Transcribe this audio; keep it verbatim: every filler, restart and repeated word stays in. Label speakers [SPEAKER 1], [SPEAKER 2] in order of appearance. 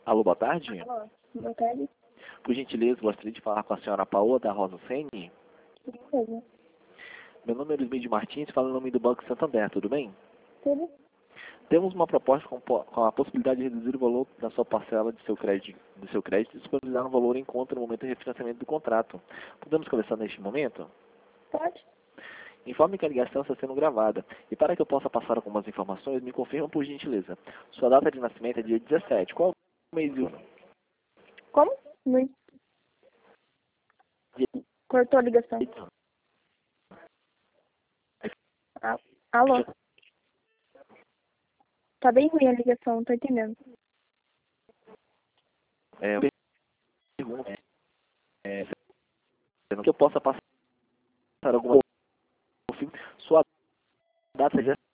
[SPEAKER 1] Alô, boa tarde.
[SPEAKER 2] Alô, boa tarde.
[SPEAKER 1] Por gentileza, gostaria de falar com a senhora Paola da Rosa Sene.
[SPEAKER 2] Tudo.
[SPEAKER 1] Meu nome é Luiz Martins, falo em nome do Banco Santander, tudo bem?
[SPEAKER 2] Tudo.
[SPEAKER 1] Temos uma proposta com, po- com a possibilidade de reduzir o valor da sua parcela de seu crédito, do seu crédito e disponibilizar um valor em conta no momento do refinanciamento do contrato. Podemos conversar neste momento?
[SPEAKER 2] Pode?
[SPEAKER 1] Informe que a ligação está sendo gravada. E para que eu possa passar algumas informações, me confirma por gentileza. Sua data de nascimento é dia dezessete. Qual o mês e o ano?
[SPEAKER 2] Como? Não. Cortou a ligação. Ah, alô? Tá bem ruim a ligação, não tô entendendo.
[SPEAKER 1] É, eu pergunto, é, que eu possa passar alguma confirma sua data de